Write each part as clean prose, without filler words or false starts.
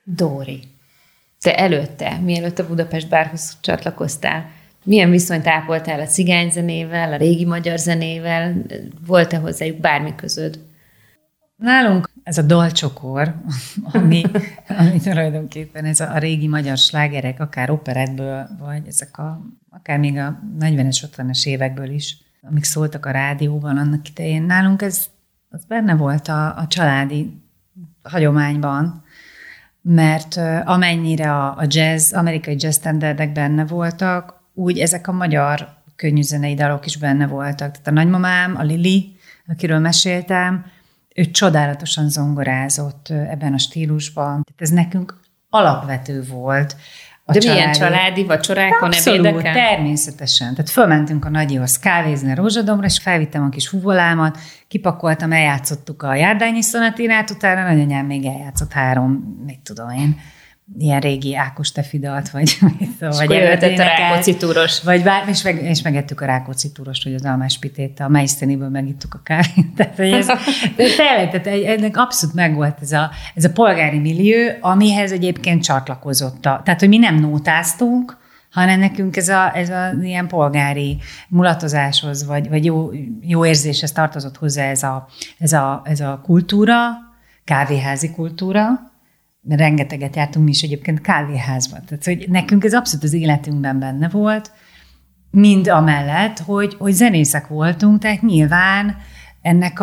Dóri, te előtte, mielőtt a Budapest Bárhoz csatlakoztál, milyen viszonyt ápoltál a cigányzenével, a régi magyar zenével? Volt-e hozzájuk bármi közöd? Nálunk ez a dalcsokor, ami tulajdonképpen ez a régi magyar slágerek, akár operettből, vagy akár még a 40-es, 50-es évekből is, amik szóltak a rádióban annak idején. Nálunk ez benne volt a családi hagyományban, mert amennyire a jazz, amerikai jazz standardek benne voltak, úgy ezek a magyar könnyűzenei dalok is benne voltak. Tehát a nagymamám, a Lili, akiről meséltem, ő csodálatosan zongorázott ebben a stílusban. Tehát ez nekünk alapvető volt. De milyen családi vacsorákon, ebédeken? Természetesen. Tehát fölmentünk a nagyihoz kávézni a Rózsadombra, és felvittem a kis fuvolámat, kipakoltam, eljátszottuk a Járdányi Szonatinát, utána nagyanyám még eljátszott 3, mit tudom én, ilyen régi Ákos Tefi dalt, vagy jöhetett a Rákóczi túros. És megettük a Rákóczi túrost, hogy az almáspitét, a Meiszteniből megittuk a kávét. Tehát ennek abszolút megvolt ez a polgári millió, amihez egyébként csatlakozott. Tehát, hogy mi nem nótáztunk, hanem nekünk ez a ilyen polgári mulatozáshoz, vagy jó érzéshez tartozott hozzá ez a kultúra, kávéházi kultúra, mert rengeteget jártunk mi is egyébként kávéházban. Tehát, hogy nekünk ez abszolút az életünkben benne volt, mind amellett, hogy zenészek voltunk, tehát nyilván ennek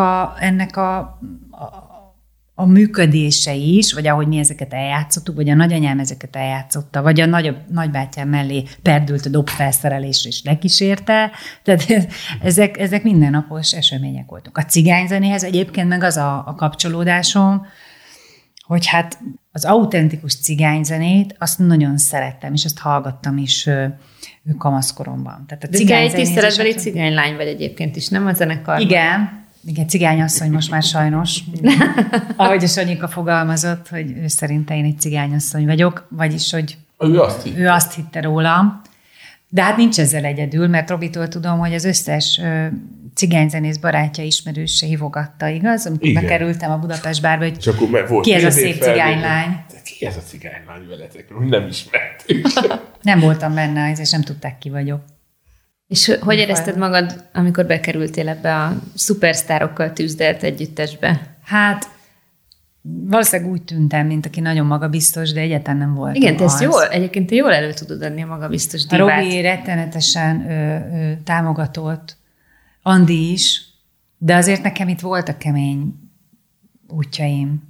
a működése is, vagy ahogy mi ezeket eljátszottuk, vagy a nagyanyám ezeket eljátszotta, vagy a nagybátyám mellé perdült a dobfelszerelés és lekísérte, tehát ezek mindennapos események voltak. A cigányzenéhez egyébként meg az a kapcsolódásom, hogy hát az autentikus cigányzenét azt nagyon szerettem, és azt hallgattam is kamaszkoromban. Tehát a de egy tiszteletbeli cigánylány vagy egyébként is, nem a zenekarban? Igen, cigányasszony most már sajnos. Ahogy a Sanyika fogalmazott, hogy ő szerinte én egy cigányasszony vagyok, vagyis, hogy ő azt hitte rólam. De hát nincs ezzel egyedül, mert Robitól tudom, hogy az összes cigányzenész barátja, ismerőse hívogatta, igaz? Amikor bekerültem a Budapest Bárba, hogy ki ez a szép cigánylány? Ki ez a cigánylány veletek? Nem ismertük. Nem voltam benne, és nem tudták, ki vagyok. És hogy érezted magad, amikor bekerültél ebbe a szupersztárokkal tűzdelt együttesbe? Hát valószínűleg úgy tűntem, mint aki nagyon magabiztos, de egyáltalán nem volt. Igen, egyébként te jól elő tudod adni a magabiztos divát. A Robi rettenetesen támogatott, Andi is, de azért nekem itt voltak kemény útjaim.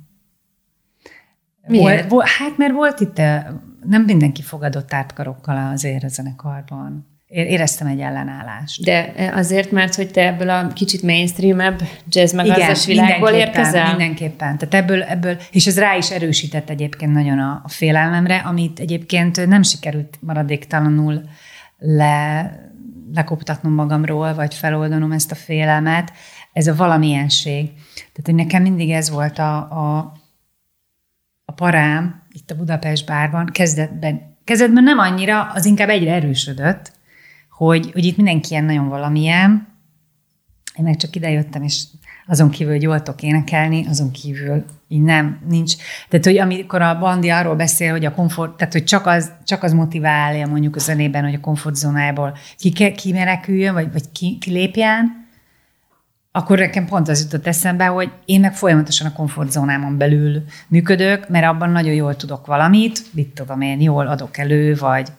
Miért? Hát mert volt itt, nem mindenki fogadott átkarokkal azért a zenekarban. Éreztem egy ellenállást. De azért, mert hogy te ebből a kicsit mainstream-ebb jazz megazzas világból érkezel? Mindenképpen. Tehát ebből, és ez rá is erősített egyébként nagyon a félelmemre, amit egyébként nem sikerült maradéktalanul lekoptatnom magamról, vagy feloldanom ezt a félelmet. Ez a valamilyenség. Tehát, hogy nekem mindig ez volt a parám itt a Budapest Bárban. Kezdetben nem annyira, az inkább egyre erősödött, hogy itt mindenki ilyen nagyon valamilyen. Én meg csak idejöttem, és azon kívül, hogy jól tudok énekelni, azon kívül így nincs. Tehát, hogy amikor a Bandi arról beszél, hogy a komfort, tehát, hogy csak az motiválja mondjuk a zenében, hogy a komfortzónájából kimeneküljön, vagy kilépjen, akkor nekem pont az jutott eszembe, hogy én meg folyamatosan a komfortzónámon belül működök, mert abban nagyon jól tudok valamit, mit tudom én, jól adok elő, vagy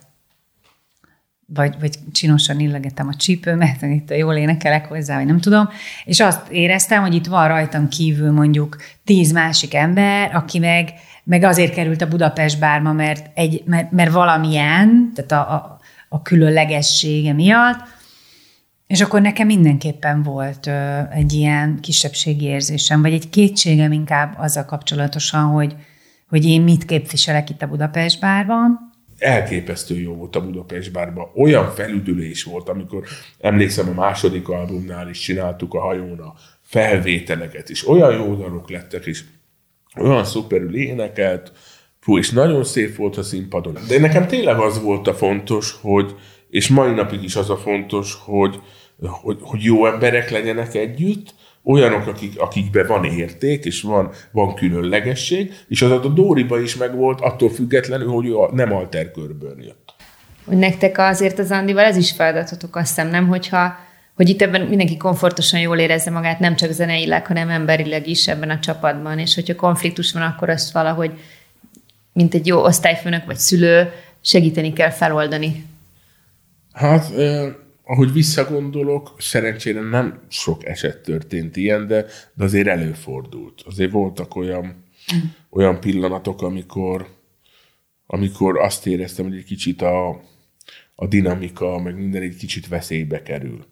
csinosan illegetem a csípőmet, itt jól énekelek hozzá, vagy nem tudom, és azt éreztem, hogy itt van rajtam kívül mondjuk 10 másik ember, aki meg azért került a Budapest Bárba, mert valamilyen, tehát a különlegessége miatt, és akkor nekem mindenképpen volt egy ilyen kisebbségi érzésem, vagy egy kétségem inkább azzal kapcsolatosan, hogy én mit képviselek itt a Budapest Bárban. Elképesztő jó volt a Budapest Bárban. Olyan felüdülés volt, amikor emlékszem a második albumnál is csináltuk a hajón a felvételeket, és olyan jó dalok lettek, és olyan szuperül énekelt, és nagyon szép volt a színpadon. De nekem tényleg az volt a fontos, és mai napig is az a fontos, hogy jó emberek legyenek együtt, olyanok, akikben van érték, és van különlegesség, és az a Dóriba is megvolt, attól függetlenül, hogy ő nem alterkörből jött. Hogy nektek azért az Andival ez is feladatotok, azt hiszem, nem? Hogy itt ebben mindenki komfortosan jól érezze magát, nem csak zeneileg, hanem emberileg is ebben a csapatban, és hogyha konfliktus van, akkor azt valahogy, mint egy jó osztályfőnök vagy szülő, segíteni kell feloldani. Hát, ahogy visszagondolok, szerencsére nem sok eset történt ilyen, de azért előfordult. Azért voltak olyan pillanatok, amikor azt éreztem, hogy egy kicsit a dinamika, meg minden egy kicsit veszélybe kerül.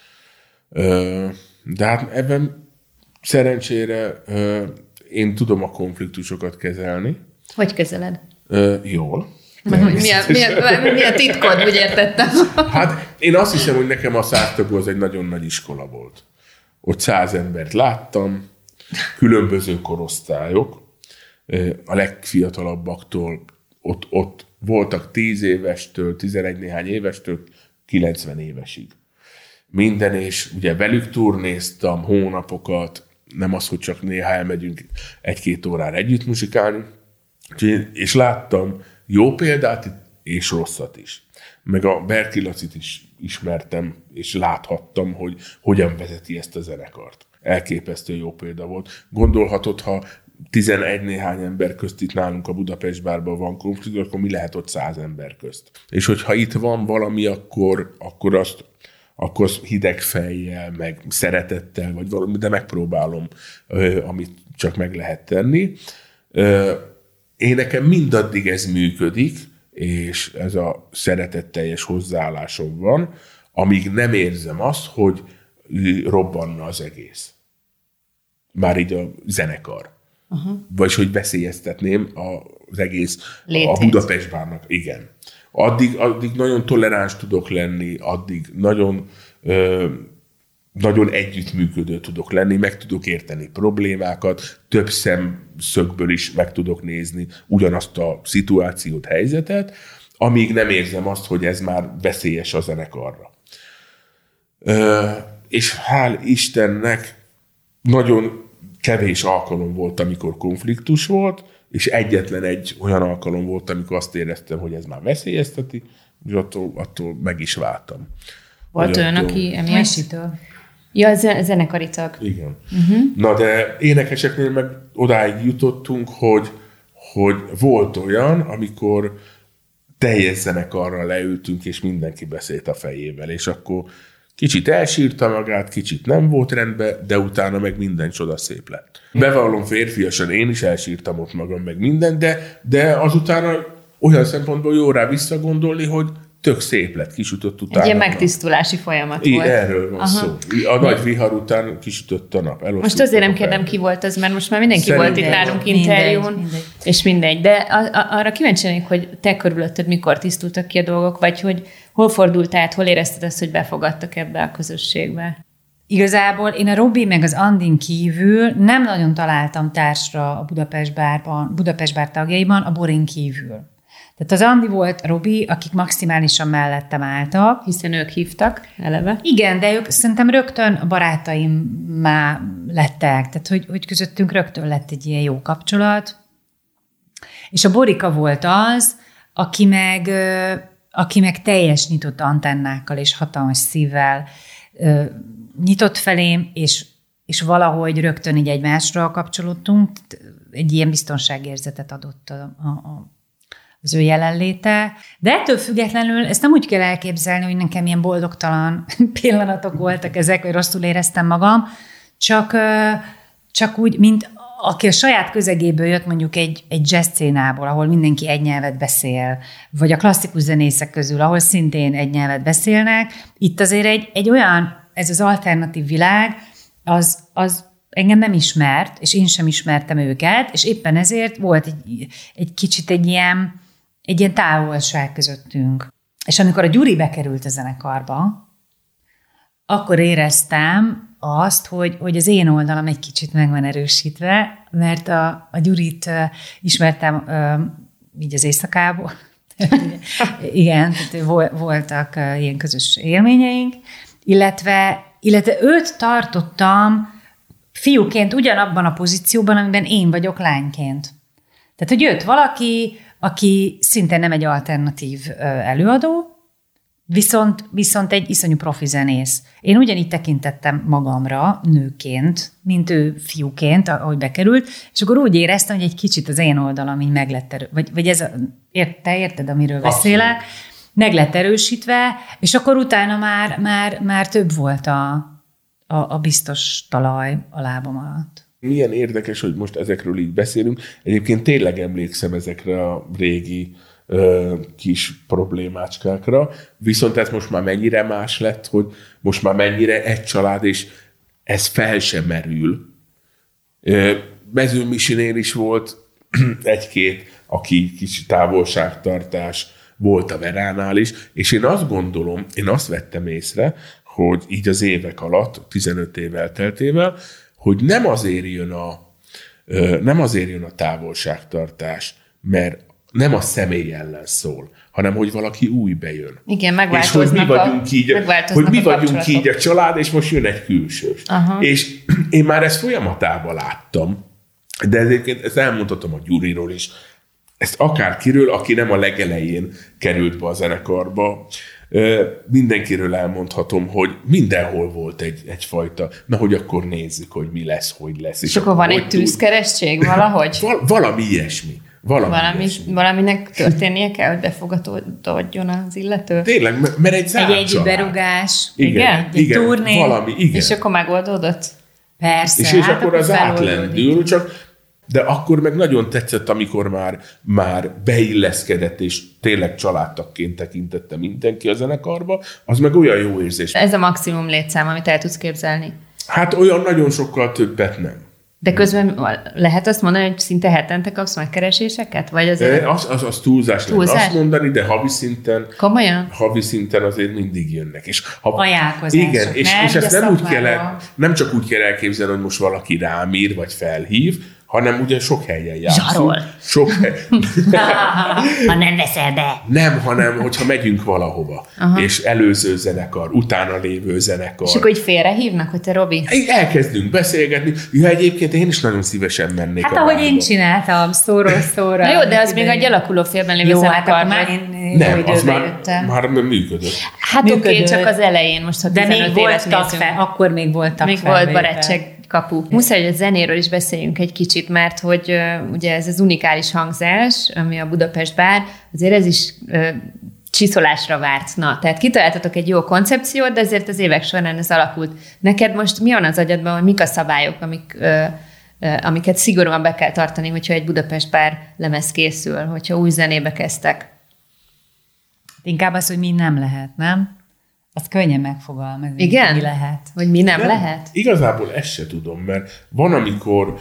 De hát ebben szerencsére én tudom a konfliktusokat kezelni. Hogy kezeled? Jól. Mi a titkod, úgy értettem? Hát én azt hiszem, hogy nekem a 100 tagú az egy nagyon nagy iskola volt. Ott 100 embert láttam, különböző korosztályok, a legfiatalabbaktól ott voltak 10 évestől, 11 néhány évestől 90 évesig. Minden, és ugye velük turnéztam hónapokat, nem az, hogy csak néha elmegyünk 1-2 órára együtt muzsikálni, és láttam jó példát és rosszat is. Meg a Berki Lacit is ismertem, és láthattam, hogy hogyan vezeti ezt a zenekart. Elképesztő jó példa volt. Gondolhatod, ha 11 néhány ember közt itt nálunk a Budapest Bárban van konfliktus, akkor mi lehet ott 100 ember közt? És hogyha itt van valami, akkor azt hideg fejjel, meg szeretettel, vagy valami, de megpróbálom, amit csak meg lehet tenni. Én nekem mindaddig ez működik, és ez a szeretetteljes hozzáállásom van, amíg nem érzem azt, hogy robbanna az egész. Már így a zenekar. Vagyis, hogy veszélyeztetném az egész létét. A Budapest Bárnak. Igen. Addig nagyon toleráns tudok lenni, addig nagyon együttműködő tudok lenni, meg tudok érteni problémákat, több szemszögből is meg tudok nézni ugyanazt a szituációt, helyzetet, amíg nem érzem azt, hogy ez már veszélyes a zenekarra. És hál' Istennek nagyon kevés alkalom volt, amikor konfliktus volt, és egyetlen egy olyan alkalom volt, amikor azt éreztem, hogy ez már veszélyezteti, és attól meg is váltam. Volt olyan, aki emiatt? Ja, zenekari tag. Igen. Na, de énekeseknél meg odáig jutottunk, hogy volt olyan, amikor teljes zenekarral leültünk, és mindenki beszélt a fejével, és akkor kicsit elsírta magát, kicsit nem volt rendben, de utána meg minden csoda szép lett. Bevallom férfiasan, én is elsírtam ott magam meg minden, de azután olyan szempontból jó rá visszagondolni, hogy tök szép lett, kisütött utána. Egy ilyen megtisztulási folyamat volt. Erről van szó. A nagy vihar után kisütött a nap. Most azért nem kérdem, ki volt az, mert most már mindenki volt itt nálunk interjún, és mindegy. De arra kíváncsi lennék, hogy te körülötted mikor tisztultak ki a dolgok, vagy hogy hol fordult át, hol érezted azt, hogy befogadtak ebbe a közösségbe? Igazából én a Robi meg az Andin kívül nem nagyon találtam társra a Budapest Bár tagjaiban, a Borin kívül. Tehát az Andi volt, a Robi, akik maximálisan mellettem álltak. Hiszen ők hívtak eleve. Igen, de ők szerintem rögtön barátaim lettek, tehát hogy közöttünk rögtön lett egy ilyen jó kapcsolat. És a Borika volt az, aki meg teljes nyitott antennákkal és hatalmas szívvel nyitott felém, és valahogy rögtön így egymásra kapcsolódtunk, egy ilyen biztonságérzetet adott az ő jelenléte. De ettől függetlenül ezt nem úgy kell elképzelni, hogy nekem ilyen boldogtalan pillanatok voltak ezek, vagy rosszul éreztem magam, csak úgy, mint aki a saját közegéből jött mondjuk egy jazz szcénából, ahol mindenki egy nyelvet beszél, vagy a klasszikus zenészek közül, ahol szintén egy nyelvet beszélnek. Itt azért egy olyan, ez az alternatív világ, az engem nem ismert, és én sem ismertem őket, és éppen ezért volt egy kicsit egy ilyen távolság közöttünk. És amikor a Gyuri bekerült a zenekarba, akkor éreztem azt, hogy az én oldalam egy kicsit meg van erősítve, mert a Gyurit ismertem így az éjszakából. Igen, tehát voltak ilyen közös élményeink, illetve őt tartottam fiúként ugyanabban a pozícióban, amiben én vagyok lányként. Tehát, hogy jött valaki, aki szinte nem egy alternatív előadó, viszont egy iszonyú profi zenész. Én ugyanígy tekintettem magamra nőként, mint ő fiúként, ahogy bekerült, és akkor úgy éreztem, hogy egy kicsit az én oldalam így meg lett vagy ez te érted, amiről beszélek, meg lett erősítve, és akkor utána már több volt a biztos talaj a lábam alatt. Milyen érdekes, hogy most ezekről így beszélünk. Egyébként tényleg emlékszem ezekre a régi kis problémácskákra, viszont ez most már mennyire más lett, hogy most már mennyire egy család, és ez fel sem merül. Mezőn Misinél is volt egy-két, aki kicsi távolságtartás, volt a Veránál is, és én azt gondolom, én azt vettem észre, hogy így az évek alatt, 15 év elteltével, hogy nem azért jön a távolságtartás, mert nem a személy ellen szól, hanem hogy valaki új bejön. Igen, megváltoznak és hogy mi vagyunk így a család, és most jön egy külsős. Aha. És én már ezt folyamatában láttam, de egyébként ezt elmondhatom a Gyuriról is, ezt akárkiről, aki nem a legelején került be a zenekarba, mindenkiről elmondhatom, hogy mindenhol volt egyfajta, na hogy akkor nézzük, hogy mi lesz, hogy lesz. És akkor van egy tűzkeresztség valahogy? Valami ilyesmi. Valaminek történnie kell, hogy befogadódjon az illető? Tényleg, mert egy zárt egy berugás. Igen, egy turné. Valami, igen. És akkor megoldódott? Persze. És akkor az átlendül, de akkor meg nagyon tetszett, amikor már beilleszkedett, és tényleg családtagként tekintette mindenki a zenekarba, az meg olyan jó érzés. Ez a maximum létszám, amit el tudsz képzelni? Hát olyan nagyon sokkal többet nem. De közben lehet azt mondani, hogy szinte hetente kapsz megkereséseket? Vagy azért... Az túlzás lenne azt mondani, de havi szinten... Komolyan? Havi szinten azért mindig jönnek. És ajánlkozások. Igen, és ezt nem csak úgy kell elképzelni, hogy most valaki rám ír, vagy felhív, hanem ugye sok helyen játszunk. Zsarol. Sok ha nem veszel be. Nem, hanem hogyha megyünk valahova, és előző zenekar, utána lévő zenekar. És akkor így félrehívnak, hogy te Robi? Elkezdünk beszélgetni. Ja, egyébként én is nagyon szívesen mennék. Hát ahogy én csináltam, szóról szóra. Na jó, de az még egy alakuló félben lévő zenekar. Nem, az már működött. Hát oké, csak az elején, most, ha 15 évet nézünk. Akkor még voltak még volt barátság kapu. Muszáj, hogy a zenéről is beszéljünk egy kicsit, mert hogy ugye ez az unikális hangzás, ami a Budapest Bár, azért ez is csiszolásra várt. Na, tehát kitaláltatok egy jó koncepciót, de azért az évek során ez alakult. Neked most mi van az agyadban, hogy mik a szabályok, amiket szigorúan be kell tartani, hogyha egy Budapest Bár lemez készül, hogyha új zenébe kezdtek? Inkább az, hogy mi nem lehet, nem? Az könnyen megfogalmazni. Igen? Mi lehet. Hogy mi nem lehet? Igazából ezt se tudom, mert van, amikor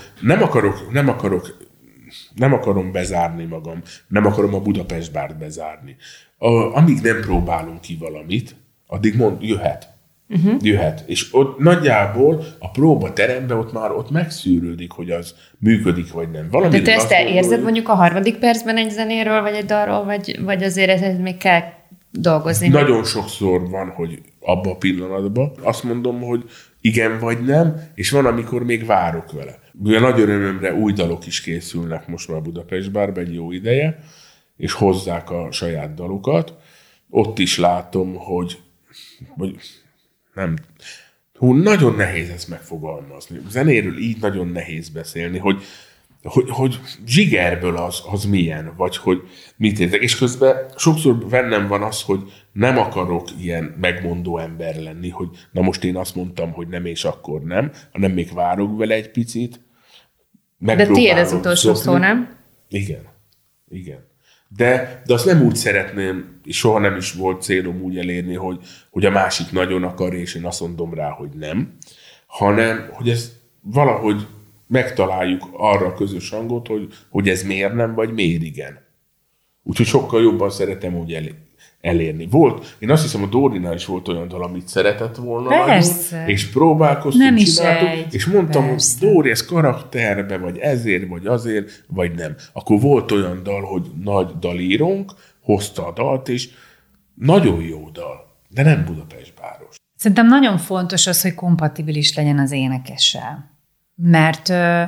nem akarom bezárni magam, nem akarom a Budapest Bárt bezárni. Amíg nem próbálunk ki valamit, addig jöhet. Jöhet. És ott nagyjából a próbateremben ott megszűrődik, hogy az működik, vagy nem. De te ezt érzed mondjuk a 3. percben egy zenéről, vagy egy dalról, vagy azért ez még kell dolgozni? Nagyon sokszor van, hogy abban a pillanatban azt mondom, hogy igen vagy nem, és van, amikor még várok vele. Ugye nagy örömömre új dalok is készülnek most már Budapest Bárban egy jó ideje, és hozzák a saját dalokat. Ott is látom, hogy nem... nagyon nehéz ezt megfogalmazni. Zenéről így nagyon nehéz beszélni, hogy zsigerből az milyen, vagy hogy mit értek. És közben sokszor bennem van az, hogy nem akarok ilyen megmondó ember lenni, hogy na most én azt mondtam, hogy nem, és akkor nem, hanem még várok vele egy picit. De tiéd az utolsó szó, nem? Igen. De azt nem úgy szeretném, és soha nem is volt célom úgy elérni, hogy a másik nagyon akar, és én azt mondom rá, hogy nem, hanem, hogy ez valahogy megtaláljuk arra a közös hangot, hogy ez miért nem, vagy miért igen. Úgyhogy sokkal jobban szeretem úgy elérni. Én azt hiszem, a Dórinál is volt olyan dal, amit szeretett volna nagyon, és próbálkoztunk, csináltuk, és mondtam, hogy Dóri, ez karakterbe, vagy ezért, vagy azért, vagy nem. Akkor volt olyan dal, hogy nagy dalírónk hozta a dalt, és nagyon jó dal, de nem Budapest Báros. Szerintem nagyon fontos az, hogy kompatibilis legyen az énekessel. mert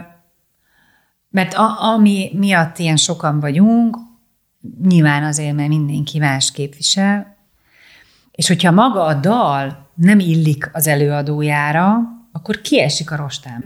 ami miatt ilyen sokan vagyunk, nyilván azért, mert mindenki más képvisel, és hogyha maga a dal nem illik az előadójára, akkor kiesik a rostán.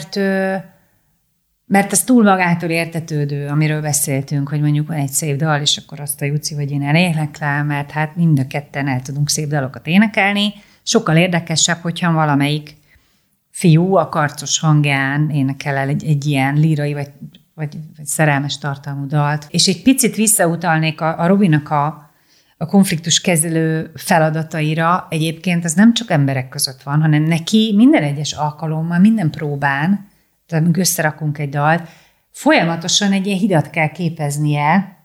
Mert ez túl magától értetődő, amiről beszéltünk, hogy mondjuk van egy szép dal, és akkor azt a Juci, hogy én eléneklek rá, mert hát mind a ketten el tudunk szép dalokat énekelni. Sokkal érdekesebb, hogyha valamelyik fiú a karcos hangján énekel el egy ilyen lírai vagy szerelmes tartalmú dalt. És egy picit visszautalnék a Robinak a konfliktus kezelő feladataira. Egyébként ez nem csak emberek között van, hanem neki minden egyes alkalommal, minden próbán, tehát amikor összerakunk egy dalt, folyamatosan egy ilyen hidat kell képeznie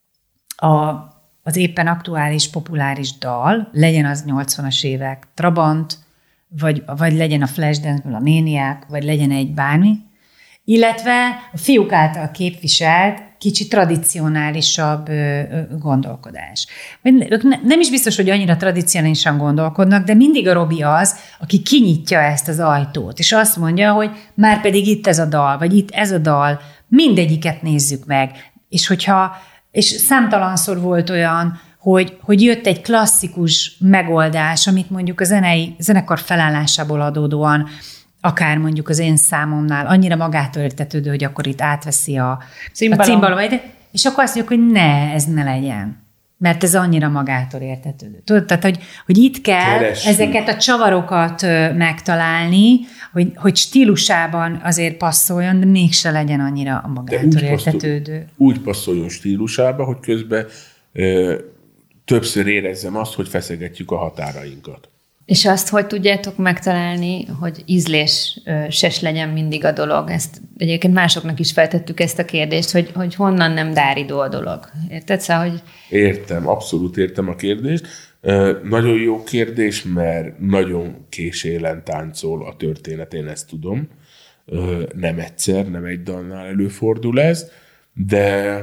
az éppen aktuális, populáris dal, legyen az 80-as évek Trabant, vagy legyen a Flashdance-ből a Maniac, vagy legyen egy bármi, illetve a fiúk által képviselt, kicsit tradicionálisabb gondolkodás. Ők nem is biztos, hogy annyira tradicionálisan gondolkodnak, de mindig a Robi az, aki kinyitja ezt az ajtót, és azt mondja, hogy már pedig itt ez a dal, vagy itt ez a dal, mindegyiket nézzük meg. És számtalanszor volt olyan, hogy jött egy klasszikus megoldás, amit mondjuk a zenekar felállásából adódóan, akár mondjuk az én számomnál annyira magától értetődő, hogy akkor itt átveszi a cimbalom, és akkor azt mondjuk, hogy ez ne legyen. Mert ez annyira magától értetődő. Tudod, tehát, hogy itt kell ezeket a csavarokat megtalálni, hogy stílusában azért passzoljon, de mégse legyen annyira a magától értetődő. Úgy passzoljon stílusába, hogy közben többször érezzem azt, hogy feszegetjük a határainkat. És azt, hogy tudjátok megtalálni, hogy ízléses legyen mindig a dolog. Ezt egyébként másoknak is feltettük ezt a kérdést, hogy honnan nem dáridó a dolog. Érted? Szóval, hogy... Értem, abszolút értem a kérdést. Nagyon jó kérdés, mert nagyon késélen táncol a történet, én ezt tudom. Nem egyszer, nem egy dalnál előfordul ez, de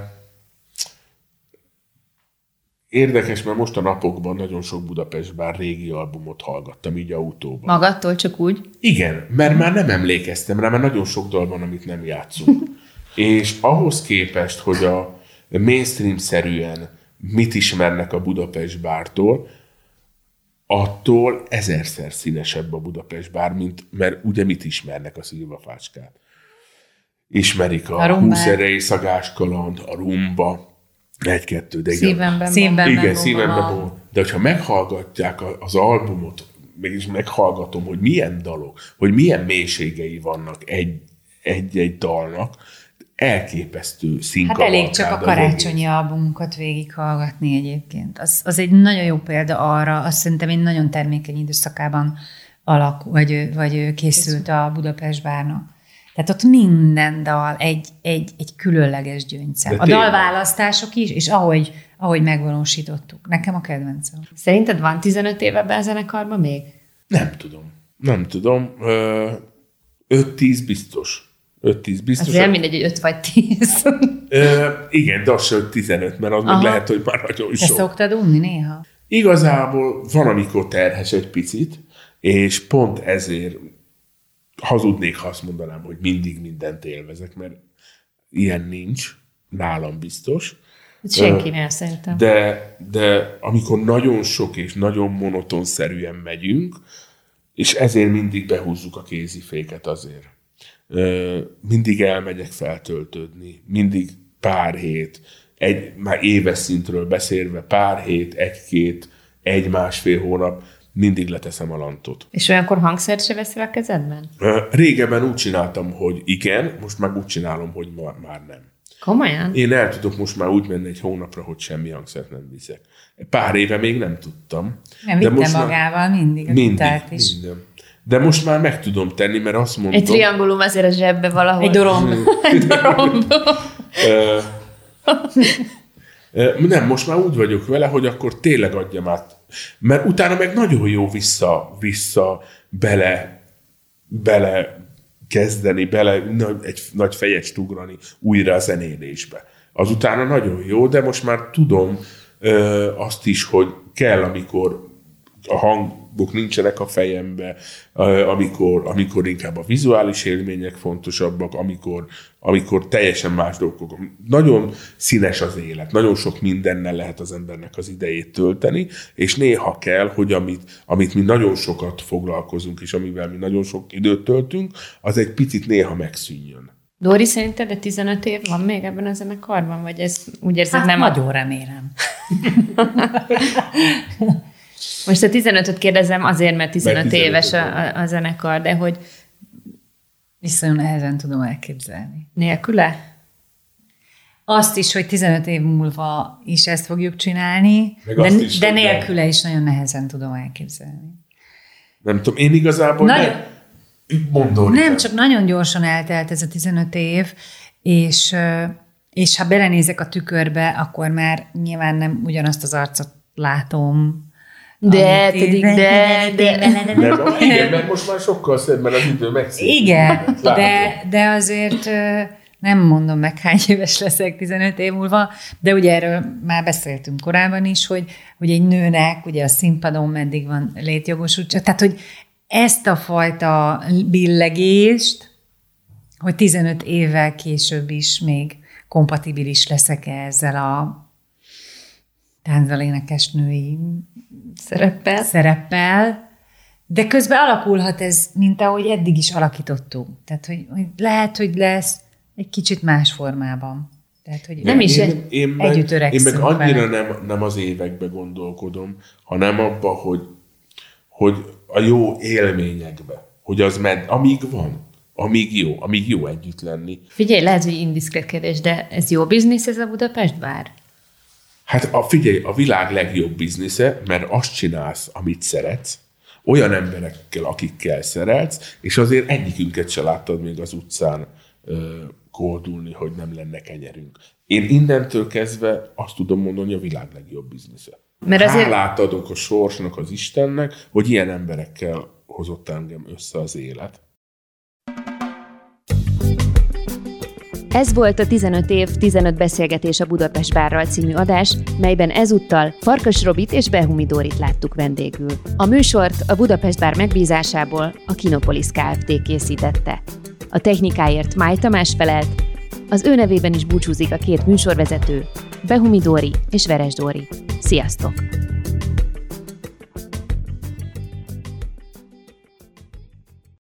érdekes, mert most a napokban nagyon sok Budapest Bár régi albumot hallgattam így autóban. Magadtól csak úgy? Igen, mert már nem emlékeztem rá, mert nagyon sok dal van, amit nem játszunk. És ahhoz képest, hogy a mainstream-szerűen mit ismernek a Budapest Bártól, attól ezerszer színesebb a Budapest Bár, mert ugye mit ismernek a Szilvafácskát. Ismerik a 20 erejé szagás kaland, a rumba, egy-kettő, de Szívemben van. De hogyha meghallgatják az albumot, mégis meghallgatom, hogy milyen dalok, hogy milyen mélységei vannak egy dalnak, elképesztő színkavalkád. Hát elég csak a karácsonyi albumunkat végighallgatni egyébként. Az egy nagyon jó példa arra, azt szerintem egy nagyon termékeny időszakában vagy készült a Budapest Bárnak. Tehát ott minden dal egy különleges gyöngyszem. A dalválasztások is, és ahogy megvalósítottuk. Nekem a kedvencem. Szerinted van 15 éve ebben a zenekarban még? Nem tudom. 5-10 biztos. 5-10 biztos. Az nem mindegy, hogy 5 vagy 10. Igen, de az se 15, mert az még lehet, hogy már nagyon sok. Te szoktad unni néha? Igazából van, amikor terhes egy picit, és pont ezért hazudnék, ha azt mondanám, hogy mindig mindent élvezek, mert ilyen nincs, nálam biztos. Senkinél szerintem. De amikor nagyon sok és nagyon monotonszerűen megyünk, és ezért mindig behúzzuk a kéziféket azért. Mindig elmegyek feltöltődni, mindig pár hét, már éves szintről beszélve, pár hét, egy-másfél hónap, mindig leteszem a lantot. És olyankor hangszert se veszel a kezedben? Régebben úgy csináltam, hogy igen, most meg úgy csinálom, hogy már nem. Komolyan? Én el tudok most már úgy menni egy hónapra, hogy semmi hangszert nem viszek. Pár éve még nem tudtam. Nem vittem magával mindig a gitárt is. Minden. De most már meg tudom tenni, mert azt mondom... Egy triangulum azért a zsebbe valahol. Egy doromb. Egy doromb. Nem, most már úgy vagyok vele, hogy akkor tényleg adjam át. Mert utána meg nagyon jó vissza bele kezdeni, egy nagy fejet ugrani újra a zenélésbe. Azutána nagyon jó, de most már tudom azt is, hogy kell, amikor a hangok nincsenek a fejembe, amikor inkább a vizuális élmények fontosabbak, amikor teljesen más dolgok. Nagyon színes az élet, nagyon sok mindennel lehet az embernek az idejét tölteni, és néha kell, hogy amit mi nagyon sokat foglalkozunk, és amivel mi nagyon sok időt töltünk, az egy picit néha megszűnjön. Dóri, szerinted de 15 év van még ebben a zenekarban? Vagy ez úgy érzed, hát nem... nagyon remélem. Most a 15-öt kérdezem azért, mert 15 éves a zenekar, de hogy... Viszont nehezen tudom elképzelni. Nélküle? Azt is, hogy 15 év múlva is ezt fogjuk csinálni, de nélküle is nagyon nehezen tudom elképzelni. Nem tudom, én igazából nem, csak nagyon gyorsan eltelt ez a 15 év, és ha belenézek a tükörbe, akkor már nyilván nem ugyanazt az arcot látom. De. Igen, mert most már sokkal szebben az idő megszépül. Igen, de azért nem mondom meg, hány éves leszek 15 év múlva, de ugye erről már beszéltünk korábban is, hogy egy nőnek ugye a színpadon meddig van létjogosultság, tehát hogy ezt a fajta billegést, hogy 15 évvel később is még kompatibilis leszek ezzel a táncdal énekes női szereppel, de közben alakulhat ez, mint ahogy eddig is alakítottuk. Tehát, hogy lehet, hogy lesz egy kicsit más formában. Tehát, hogy nem is együtt öregszünk. Én meg annyira nem az évekbe gondolkodom, hanem abba, hogy a jó élményekbe, hogy az amíg van, amíg jó együtt lenni. Figyelj, lehet, hogy indiszkrét kérdés, de ez jó biznisz ez a Budapest bár? Hát figyelj, a világ legjobb biznisze, mert azt csinálsz, amit szeretsz, olyan emberekkel, akikkel szeretsz, és azért egyikünket se láttad még az utcán koldulni, hogy nem lenne kenyerünk. Én innentől kezdve azt tudom mondani, hogy a világ legjobb biznisze. Mert azért... Hálát adok a sorsnak, az Istennek, hogy ilyen emberekkel hozott engem össze az élet. Ez volt a 15 év, 15 beszélgetés a Budapest Bárral című adás, melyben ezúttal Farkas Robit és Behumi Dórit láttuk vendégül. A műsort a Budapest Bár megbízásából a Kinopolis Kft. Készítette. A technikáért Máj Tamás felelt, az ő nevében is búcsúzik a két műsorvezető, Behumi Dóri és Veres Dóri. Sziasztok!